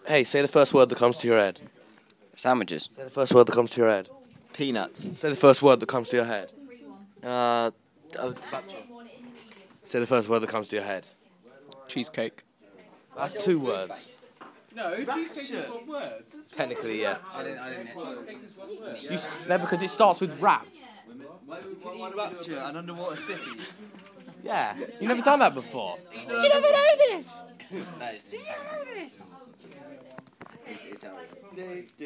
Hey, say the first word that comes to your head. Sandwiches. Say the first word that comes to your head. Peanuts. Say the first word that comes to your head. Bachelor. Say the first word that comes to your head. Cheesecake. That's 2 words. No, cheesecake is one word. Technically, yeah. I didn't Cheesecake is one word. No, because it starts with rap. What about an underwater city? Yeah. You've never done that before. Did you never know this? That is insane. Did you know this?